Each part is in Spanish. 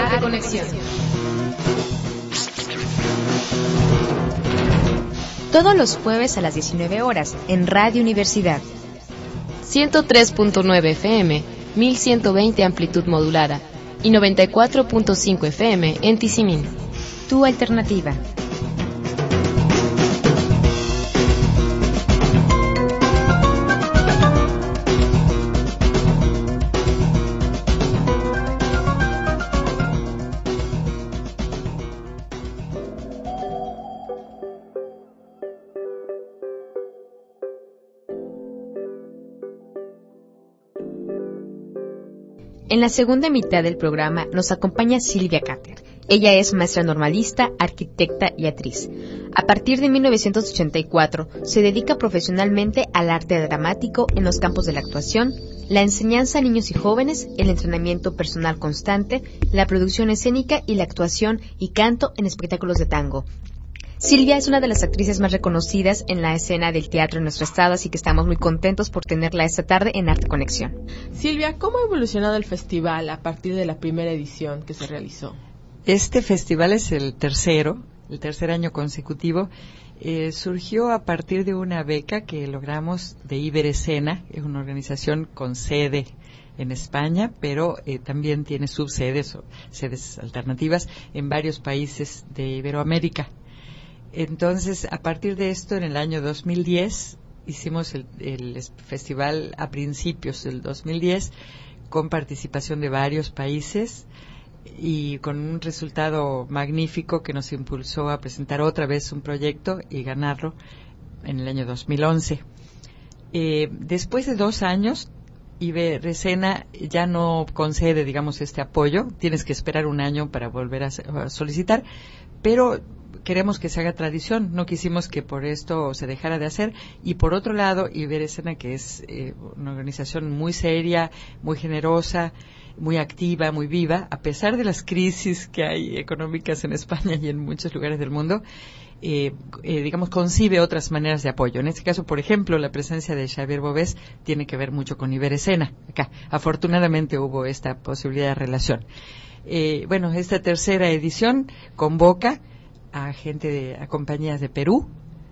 Arte Conexión. Todos los jueves a las 19 horas en Radio Universidad. 103.9 FM, 1120 amplitud modulada y 94.5 FM en Tizimín. Tu alternativa. En la segunda mitad del programa nos acompaña Silvia Cater. Ella es maestra normalista, arquitecta y actriz. A partir de 1984 se dedica profesionalmente al arte dramático en los campos de la actuación, la enseñanza a niños y jóvenes, el entrenamiento personal constante, la producción escénica y la actuación y canto en espectáculos de tango. Silvia es una de las actrices más reconocidas en la escena del teatro en nuestro estado, así que estamos muy contentos por tenerla esta tarde en Arte Conexión. Silvia, ¿cómo ha evolucionado el festival a partir de la primera edición que se realizó? Este festival es el tercer año consecutivo. Surgió a partir de una beca que logramos de Iberescena, es una organización con sede en España, pero también tiene subsedes o sedes alternativas en varios países de Iberoamérica. Entonces, a partir de esto, en el año 2010, hicimos el festival a principios del 2010, con participación de varios países y con un resultado magnífico que nos impulsó a presentar otra vez un proyecto y ganarlo en el año 2011. Después de 2 años, Iberescena ya no concede, digamos, este apoyo. Tienes que esperar 1 año para volver a solicitar, pero queremos que se haga tradición, no quisimos que por esto se dejara de hacer. Y por otro lado, Iberescena, que es una organización muy seria, muy generosa, muy activa, muy viva, a pesar de las crisis que hay económicas en España y en muchos lugares del mundo, digamos, concibe otras maneras de apoyo. En este caso, por ejemplo, la presencia de Xavier Bovés tiene que ver mucho con Iberescena. Acá, afortunadamente, hubo esta posibilidad de relación. Bueno, esta tercera edición convoca a a compañías de Perú,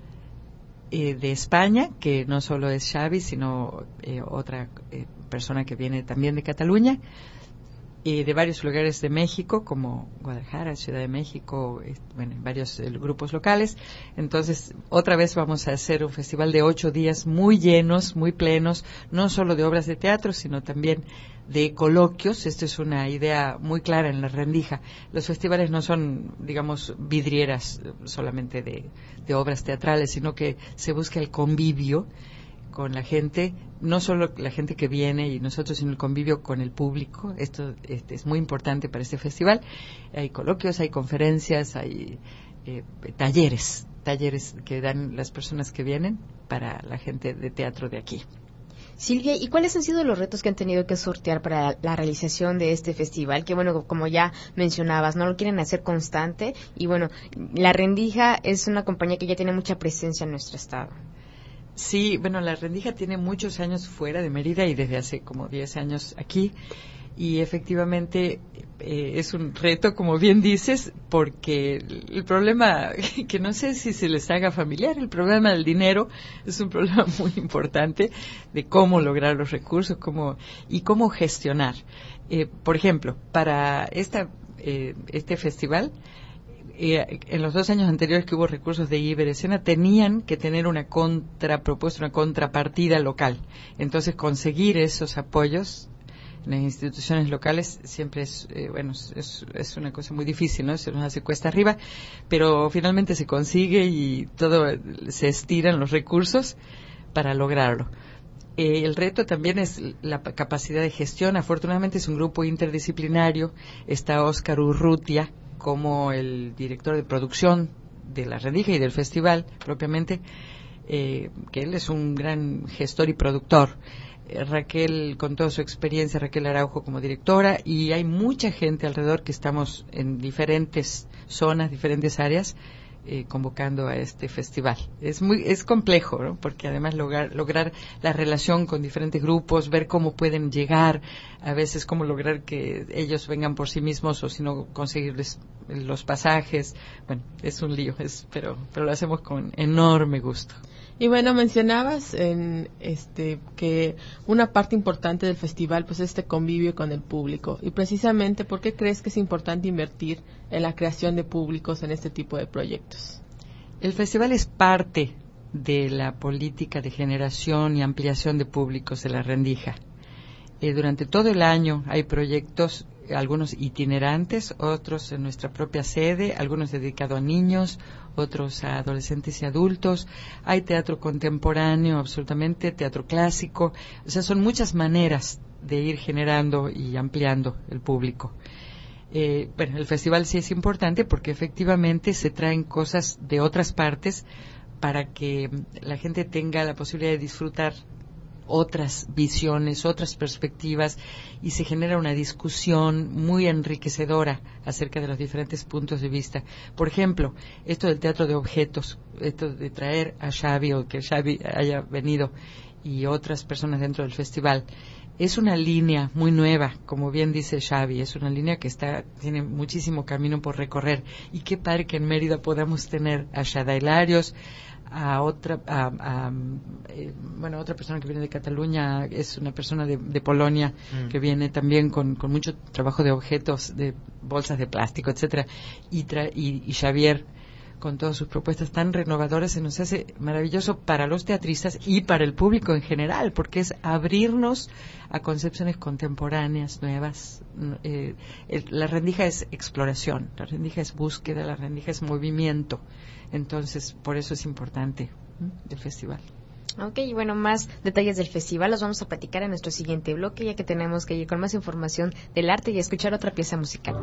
de España, que no solo es Xavi, sino otra persona que viene también de Cataluña, de varios lugares de México, como Guadalajara, Ciudad de México, bueno, varios grupos locales. Entonces, otra vez vamos a hacer un festival de 8 días muy llenos, muy plenos, no solo de obras de teatro, sino también de coloquios. Esto es una idea muy clara en La Rendija. Los festivales no son, digamos, vidrieras solamente de obras teatrales, sino que se busca el convivio con la gente, no solo la gente que viene y nosotros, sino el convivio con el público. Esto es muy importante para este festival. Hay coloquios, hay conferencias, hay talleres que dan las personas que vienen para la gente de teatro de aquí. Silvia, ¿y cuáles han sido los retos que han tenido que sortear para la realización de este festival? Que bueno, como ya mencionabas, no lo quieren hacer constante y bueno, La Rendija es una compañía que ya tiene mucha presencia en nuestro estado. Sí, bueno, La Rendija tiene muchos años fuera de Mérida y desde hace como 10 años aquí. Y efectivamente es un reto, como bien dices, porque el problema, que no sé si se les haga familiar, el problema del dinero es un problema muy importante de cómo lograr los recursos y cómo gestionar. Por ejemplo, para este festival, en los 2 años anteriores que hubo recursos de Iberescena, tenían que tener una contrapropuesta, una contrapartida local. Entonces, conseguir esos apoyos en las instituciones locales siempre es una cosa muy difícil, ¿no? Se nos hace cuesta arriba, pero finalmente se consigue y se estiran los recursos para lograrlo. El reto también es la capacidad de gestión. Afortunadamente es un grupo interdisciplinario. Está Óscar Urrutia como el director de producción de La Rendija y del festival propiamente, que él es un gran gestor y productor. Raquel, con toda su experiencia, Raquel Araujo como directora, y hay mucha gente alrededor que estamos en diferentes zonas, diferentes áreas, convocando a este festival. Es complejo, ¿no? Porque además lograr la relación con diferentes grupos, ver cómo pueden llegar, a veces cómo lograr que ellos vengan por sí mismos o si no conseguirles los pasajes. Bueno, es un lío, pero lo hacemos con enorme gusto. Y bueno, mencionabas que una parte importante del festival pues es este convivio con el público. Y precisamente, ¿por qué crees que es importante invertir en la creación de públicos en este tipo de proyectos? El festival es parte de la política de generación y ampliación de públicos de La Rendija. Durante todo el año hay proyectos, algunos itinerantes, otros en nuestra propia sede, algunos dedicados a niños, otros a adolescentes y adultos. Hay teatro contemporáneo, absolutamente, teatro clásico. O sea, son muchas maneras de ir generando y ampliando el público. Bueno, el festival sí es importante porque efectivamente se traen cosas de otras partes para que la gente tenga la posibilidad de disfrutar otras visiones, otras perspectivas, y se genera una discusión muy enriquecedora acerca de los diferentes puntos de vista. Por ejemplo, esto del teatro de objetos, esto de traer a Xavi o que Xavi haya venido y otras personas dentro del festival, es una línea muy nueva, como bien dice Xavi, es una línea que tiene muchísimo camino por recorrer, y qué padre que en Mérida podamos tener a Xada Hilarios, a otra persona que viene de Cataluña, es una persona de Polonia que viene también con mucho trabajo de objetos, de bolsas de plástico, etcétera, y Xavier con todas sus propuestas tan renovadoras. Se nos hace maravilloso para los teatristas y para el público en general, porque es abrirnos a concepciones contemporáneas, nuevas. La Rendija es exploración, la Rendija es búsqueda, la Rendija es movimiento. Entonces, por eso es importante el festival. Ok, y bueno, más detalles del festival los vamos a platicar en nuestro siguiente bloque, ya que tenemos que ir con más información del arte y escuchar otra pieza musical.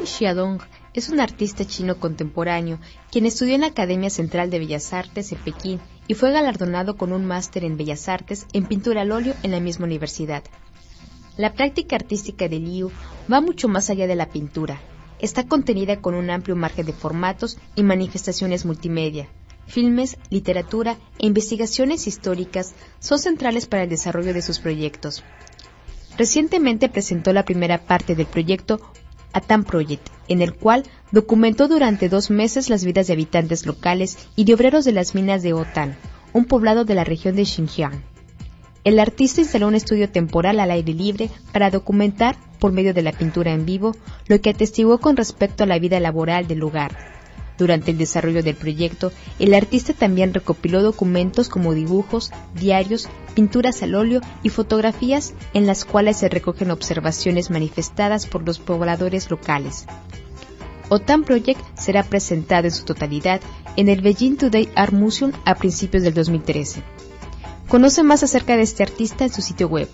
Liu Xiaodong es un artista chino contemporáneo quien estudió en la Academia Central de Bellas Artes en Pekín y fue galardonado con un máster en Bellas Artes en pintura al óleo en la misma universidad. La práctica artística de Liu va mucho más allá de la pintura. Está contenida con un amplio margen de formatos y manifestaciones multimedia. Filmes, literatura e investigaciones históricas son centrales para el desarrollo de sus proyectos. Recientemente presentó la primera parte del proyecto Atam Project, en el cual documentó durante 2 meses las vidas de habitantes locales y de obreros de las minas de Otan, un poblado de la región de Xinjiang. El artista instaló un estudio temporal al aire libre para documentar, por medio de la pintura en vivo, lo que atestiguó con respecto a la vida laboral del lugar. Durante el desarrollo del proyecto, el artista también recopiló documentos como dibujos, diarios, pinturas al óleo y fotografías en las cuales se recogen observaciones manifestadas por los pobladores locales. Otan Project será presentado en su totalidad en el Beijing Today Art Museum a principios del 2013. Conoce más acerca de este artista en su sitio web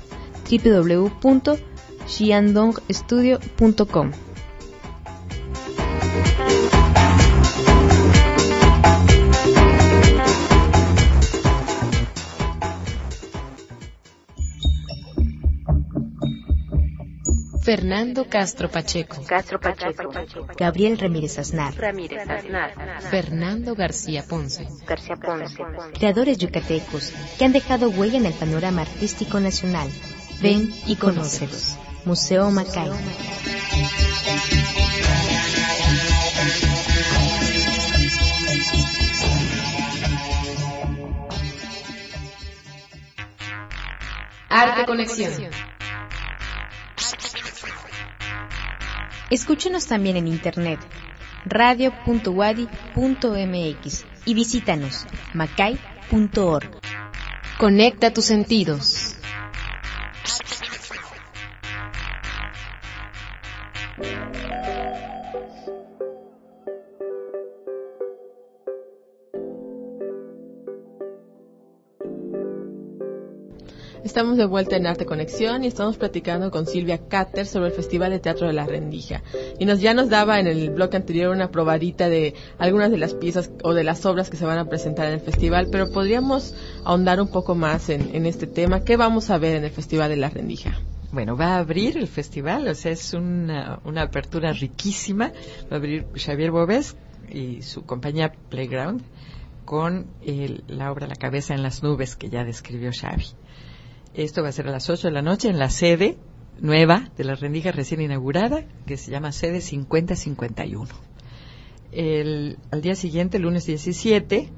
www.xiandongstudio.com. Fernando Castro Pacheco. Gabriel Ramírez Aznar. Fernando García Ponce. Creadores yucatecos que han dejado huella en el panorama artístico nacional. Ven y conócelos. Museo Macay. Arte Conexión. Escúchenos también en internet, radio.wadi.mx y visítanos, macay.org. Conecta tus sentidos. Estamos de vuelta en Arte Conexión y estamos platicando con Silvia Cater sobre el Festival de Teatro de la Rendija. Y ya nos daba en el bloque anterior una probadita de algunas de las piezas o de las obras que se van a presentar en el festival, pero podríamos ahondar un poco más en este tema. ¿Qué vamos a ver en el Festival de la Rendija? Bueno, va a abrir el festival, o sea, es una apertura riquísima. Va a abrir Xavier Bobés y su compañía Playground con la obra La cabeza en las nubes que ya describió Xavi. Esto va a ser a las 8 de la noche en la sede nueva de la Rendija recién inaugurada, que se llama sede 5051. Al día siguiente, lunes 17,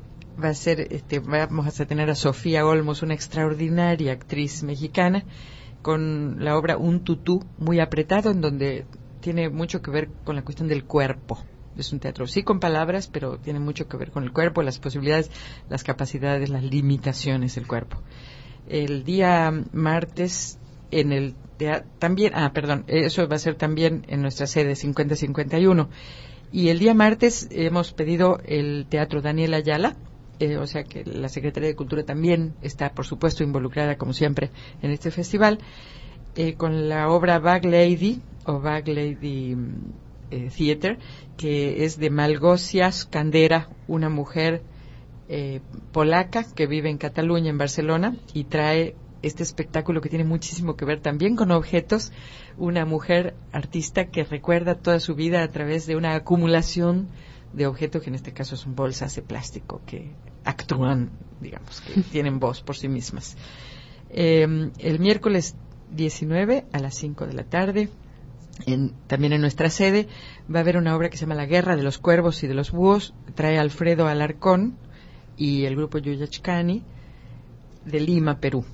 vamos a tener a Sofía Olmos, una extraordinaria actriz mexicana, con la obra Un tutú muy apretado, en donde tiene mucho que ver con la cuestión del cuerpo. Es un teatro, sí, con palabras, pero tiene mucho que ver con el cuerpo, las posibilidades, las capacidades, las limitaciones del cuerpo. El día martes en el también, eso va a ser también en nuestra sede 5051. Y el día martes hemos pedido el Teatro Daniel Ayala, o sea que la Secretaría de Cultura también está, por supuesto, involucrada, como siempre, en este festival, con la obra Bag Lady, o Bag Lady Theater, que es de Malgosia Skandera, una mujer polaca que vive en Cataluña, en Barcelona, y trae este espectáculo que tiene muchísimo que ver también con objetos, una mujer artista que recuerda toda su vida a través de una acumulación de objetos, que en este caso son bolsas de plástico que actúan, digamos, que tienen voz por sí mismas. El miércoles 19 a las 5 de la tarde, también en nuestra sede, va a haber una obra que se llama La guerra de los cuervos y de los búhos, trae Alfredo Alarcón y el grupo Yuyachcani de Lima, Perú.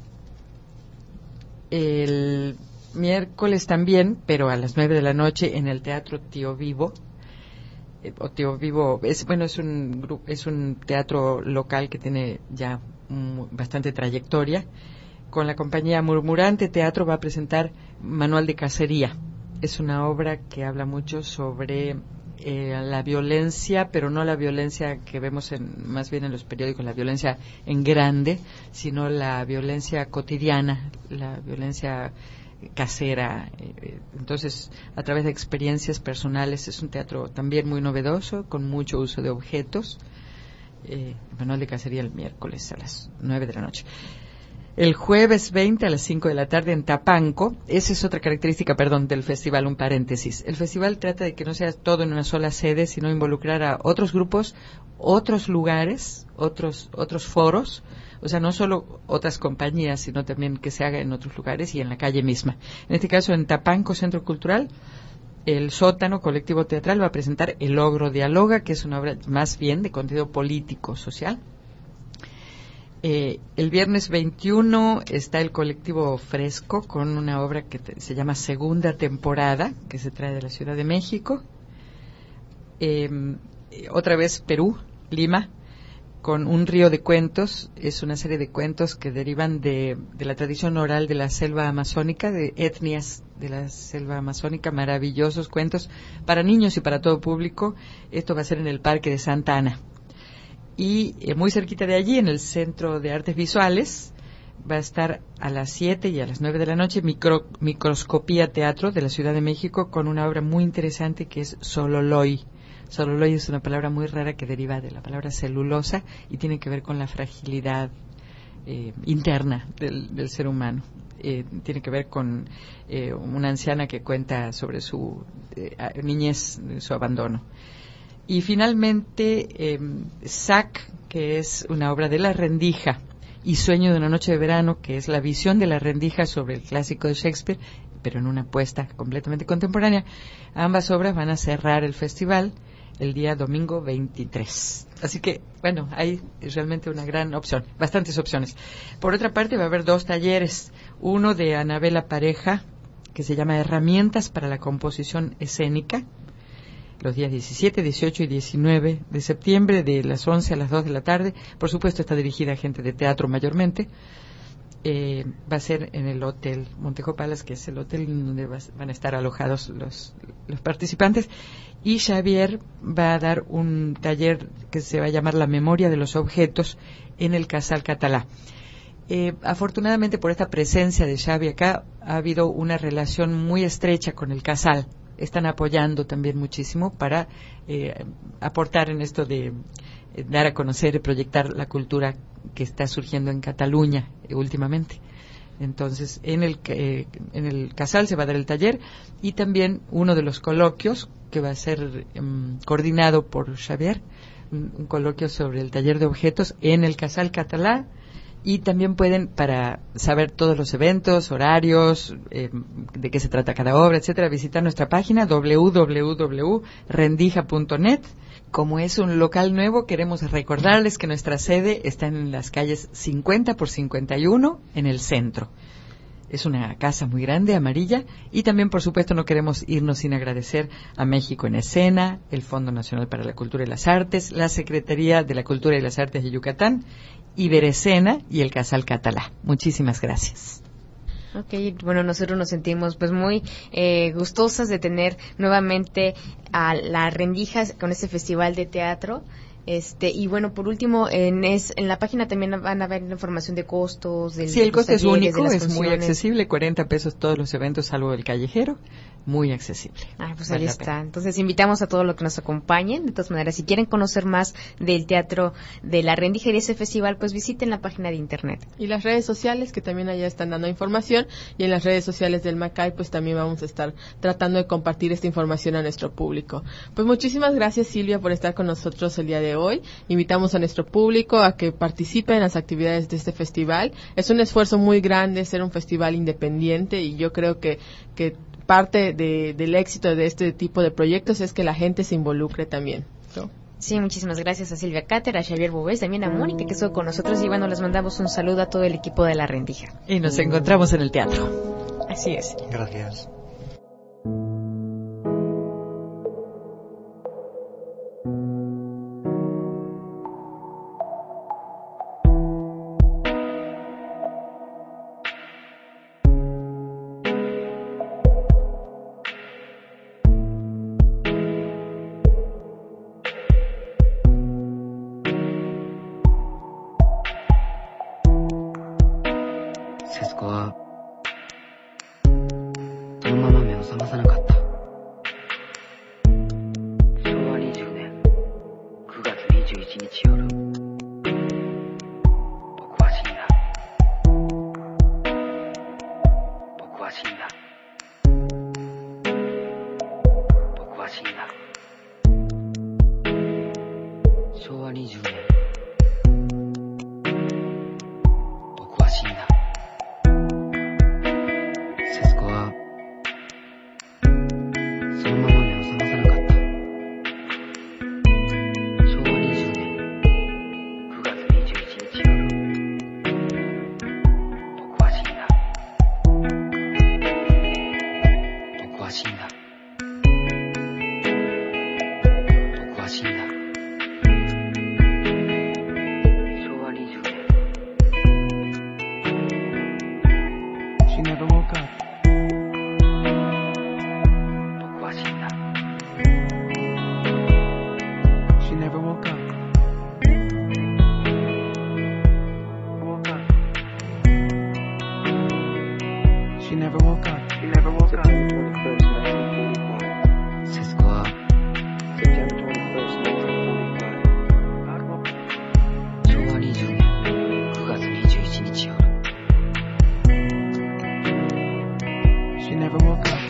El miércoles también, pero a las 9 de la noche, en el Teatro Tío Vivo, Tío Vivo es un teatro local que tiene ya bastante trayectoria. Con la compañía Murmurante Teatro va a presentar Manual de Cacería. Es una obra que habla mucho sobre la violencia, pero no la violencia que vemos más bien en los periódicos, la violencia en grande, sino la violencia cotidiana, la violencia casera. Entonces, a través de experiencias personales, es un teatro también muy novedoso, con mucho uso de objetos. Manual de cacería el miércoles a las 9 de la noche. El jueves 20 a las 5 de la tarde en Tapanco. Esa es otra característica, del festival, un paréntesis. El festival trata de que no sea todo en una sola sede, sino involucrar a otros grupos, otros lugares, otros foros. O sea, no solo otras compañías, sino también que se haga en otros lugares y en la calle misma. En este caso, en Tapanco Centro Cultural, el Sótano Colectivo Teatral va a presentar El Ogro Dialoga, que es una obra más bien de contenido político, social. El viernes 21 está el Colectivo Fresco con una obra que se llama Segunda Temporada, que se trae de la Ciudad de México. Otra vez Perú, Lima, con Un Río de Cuentos. Es una serie de cuentos que derivan de la tradición oral de la selva amazónica, de etnias de la selva amazónica, maravillosos cuentos para niños y para todo público. Esto va a ser en el Parque de Santa Ana. Y muy cerquita de allí, en el Centro de Artes Visuales, va a estar a las 7 y a las 9 de la noche Microscopía Teatro de la Ciudad de México, con una obra muy interesante que es Sololoy. Sololoy es una palabra muy rara que deriva de la palabra celulosa y tiene que ver con la fragilidad interna del ser humano. Tiene que ver con una anciana que cuenta sobre su niñez, su abandono. Y finalmente, Sac, que es una obra de La Rendija, y Sueño de una noche de verano, que es la visión de La Rendija sobre el clásico de Shakespeare, pero en una apuesta completamente contemporánea. Ambas obras van a cerrar el festival el día domingo 23. Así que, hay realmente una gran opción, bastantes opciones. Por otra parte, va a haber 2 talleres. Uno de Anabela Pareja, que se llama Herramientas para la Composición Escénica, los días 17, 18 y 19 de septiembre, de las 11 a las 2 de la tarde. Por supuesto, está dirigida a gente de teatro mayormente. Va a ser en el Hotel Montejo Palace, que es el hotel donde van a estar alojados los participantes. Y Xavier va a dar un taller que se va a llamar La Memoria de los Objetos en el Casal Catalá. Afortunadamente, por esta presencia de Xavi acá, ha habido una relación muy estrecha con el Casal. Están apoyando también muchísimo para aportar en esto de dar a conocer y proyectar la cultura que está surgiendo en Cataluña últimamente. Entonces, en el Casal se va a dar el taller y también uno de los coloquios que va a ser coordinado por Xavier, un coloquio sobre el taller de objetos en el Casal Catalá. Y también pueden, para saber todos los eventos, horarios, de qué se trata cada obra, etcétera, visitar nuestra página www.rendija.net. Como es un local nuevo, queremos recordarles que nuestra sede está en las calles 50 por 51 en el centro. Es una casa muy grande, amarilla, y también, por supuesto, no queremos irnos sin agradecer a México en Escena, el Fondo Nacional para la Cultura y las Artes, la Secretaría de la Cultura y las Artes de Yucatán, Iberescena y el Casal Catalá. Muchísimas gracias. Nosotros nos sentimos muy gustosas de tener nuevamente a La Rendija con este festival de teatro. Por último, en la página también van a ver información de costos. Sí, el costo es único, es muy accesible, 40 pesos todos los eventos, salvo el callejero, muy accesible. Ahí está. Entonces, invitamos a todos los que nos acompañen. De todas maneras, si quieren conocer más del teatro de La Rendija y de ese festival, pues visiten la página de internet. Y las redes sociales, que también allá están dando información, y en las redes sociales del MACAI, pues también vamos a estar tratando de compartir esta información a nuestro público. Pues muchísimas gracias, Silvia, por estar con nosotros el día de hoy. Invitamos a nuestro público a que participe en las actividades de este festival. Es un esfuerzo muy grande ser un festival independiente, y yo creo que parte del éxito de este tipo de proyectos es que la gente se involucre también, ¿no? Sí, muchísimas gracias a Silvia Cáter, a Xavier Bobés, también a Mónica, que estuvo con nosotros, y les mandamos un saludo a todo el equipo de La Rendija. Y nos encontramos en el teatro. Así es. Gracias. 日夜僕は死んだ僕は死んだ僕は死んだ昭和20年僕は死んだ節子はそのまま目を覚まさなかった昭和20年9月21日夜僕は死んだ僕は死んだ僕は死んだ昭和20年 She never woke up. 僕は死んだ She never woke up. Woke up. She never woke up. She never woke up. September 21st, 1945. 節子は September 21st, 1945. 昭和20年9月21日夜 She never woke up.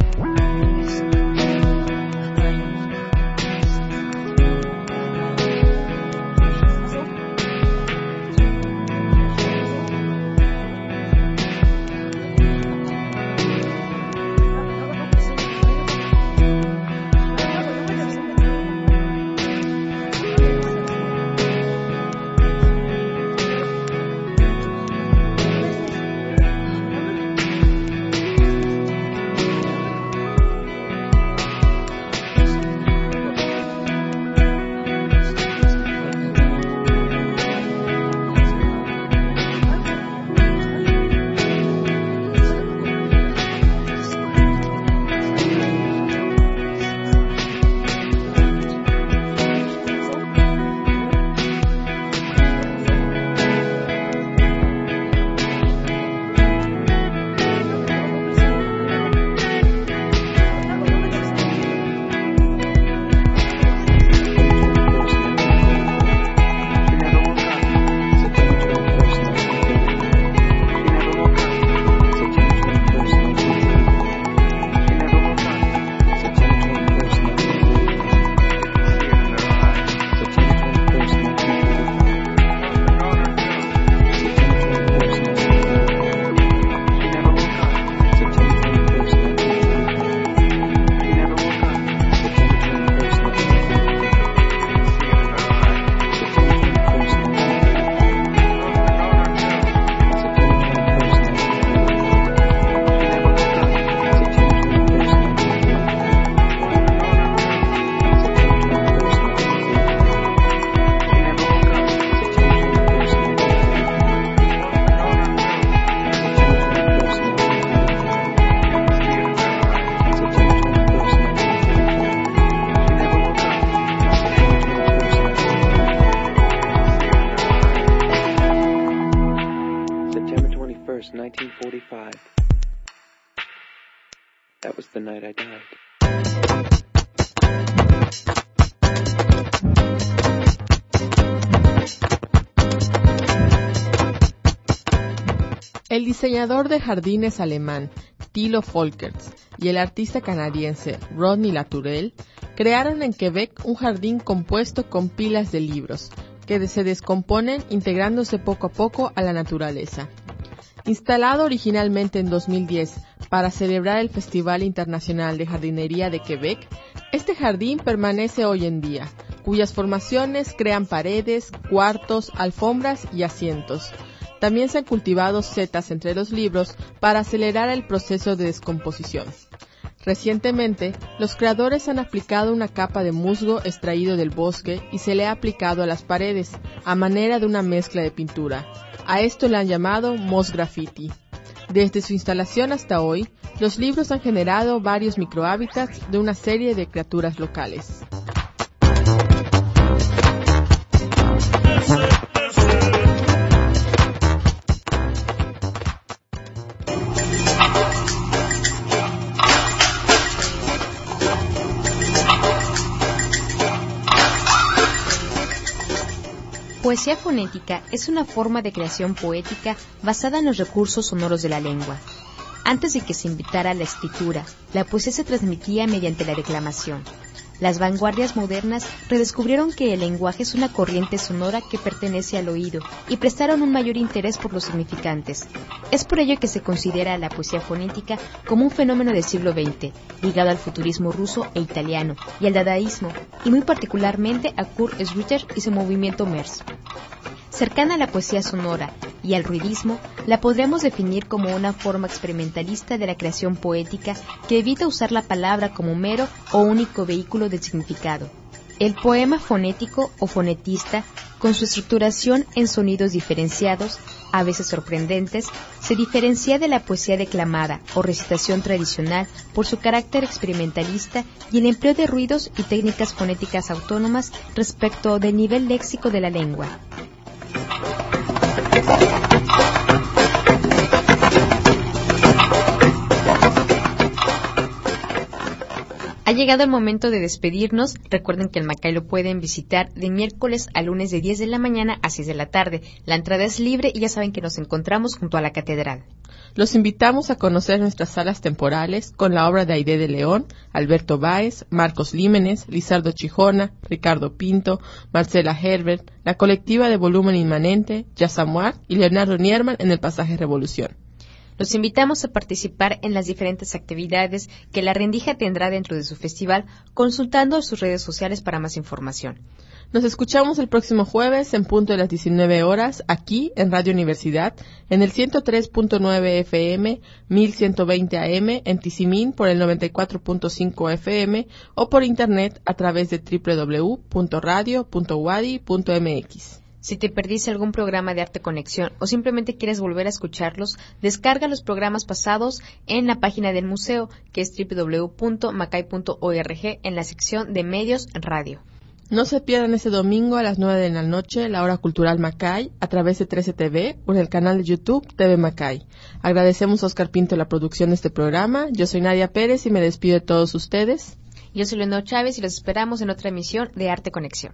September 21st, 1945. That was the night I died. El diseñador de jardines alemán Thilo Folkers y el artista canadiense Rodney Latourelle crearon en Quebec un jardín compuesto con pilas de libros que se descomponen integrándose poco a poco a la naturaleza. Instalado originalmente en 2010 para celebrar el Festival Internacional de Jardinería de Quebec, este jardín permanece hoy en día, cuyas formaciones crean paredes, cuartos, alfombras y asientos. También se han cultivado setas entre los libros para acelerar el proceso de descomposición. Recientemente, los creadores han aplicado una capa de musgo extraído del bosque y se le ha aplicado a las paredes, a manera de una mezcla de pintura. A esto le han llamado moss graffiti. Desde su instalación hasta hoy, los libros han generado varios microhábitats de una serie de criaturas locales. Poesía fonética es una forma de creación poética basada en los recursos sonoros de la lengua. Antes de que se invitara a la escritura, la poesía se transmitía mediante la declamación. Las vanguardias modernas redescubrieron que el lenguaje es una corriente sonora que pertenece al oído y prestaron un mayor interés por los significantes. Es por ello que se considera a la poesía fonética como un fenómeno del siglo XX, ligado al futurismo ruso e italiano y al dadaísmo, y muy particularmente a Kurt Schwitter y su movimiento MERS. Cercana a la poesía sonora y al ruidismo, la podríamos definir como una forma experimentalista de la creación poética que evita usar la palabra como mero o único vehículo del significado. El poema fonético o fonetista, con su estructuración en sonidos diferenciados, a veces sorprendentes, se diferencia de la poesía declamada o recitación tradicional por su carácter experimentalista y el empleo de ruidos y técnicas fonéticas autónomas respecto del nivel léxico de la lengua. Ha llegado el momento de despedirnos. Recuerden que el Macay lo pueden visitar de miércoles a lunes de 10 de la mañana a 6 de la tarde. La entrada es libre y ya saben que nos encontramos junto a la catedral. Los invitamos a conocer nuestras salas temporales con la obra de Aide de León, Alberto Báez, Marcos Límenes, Lizardo Chijona, Ricardo Pinto, Marcela Herbert, la colectiva de Volumen Inmanente, Yasamuar y Leonardo Nierman en el Pasaje Revolución. Los invitamos a participar en las diferentes actividades que La Rendija tendrá dentro de su festival, consultando sus redes sociales para más información. Nos escuchamos el próximo jueves en punto de las 19 horas, aquí en Radio Universidad, en el 103.9 FM, 1120 AM, en Tizimín por el 94.5 FM o por internet a través de www.radio.wadi.mx. Si te perdiste algún programa de Arte Conexión o simplemente quieres volver a escucharlos, descarga los programas pasados en la página del museo, que es www.macay.org, en la sección de Medios Radio. No se pierdan ese domingo a las 9 de la noche la Hora Cultural Macay a través de 13 TV o en el canal de YouTube TV Macay. Agradecemos a Oscar Pinto la producción de este programa. Yo soy Nadia Pérez y me despido de todos ustedes. Yo soy Leonor Chávez y los esperamos en otra emisión de Arte Conexión.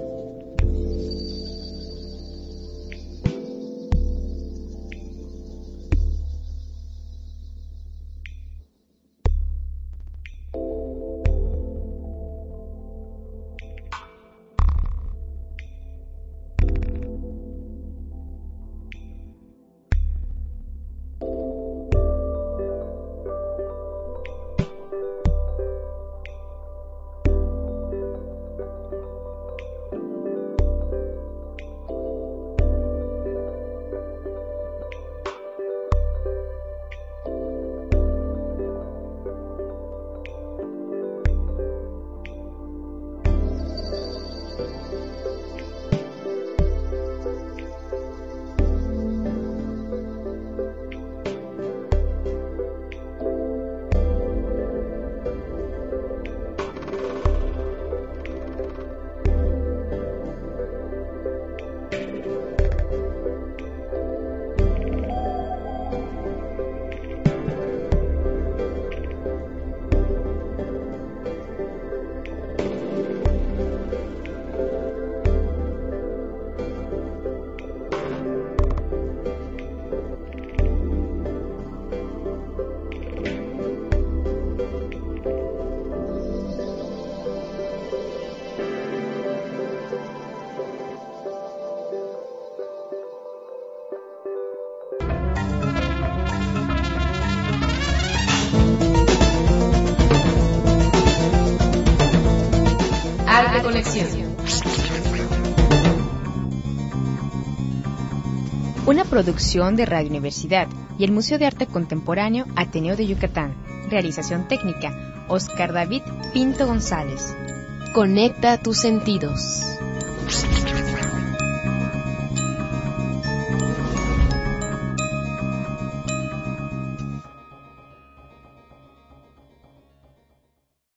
Arte Conexión. Una producción de Radio Universidad y el Museo de Arte Contemporáneo Ateneo de Yucatán. Realización técnica, Oscar David Pinto González. Conecta tus sentidos.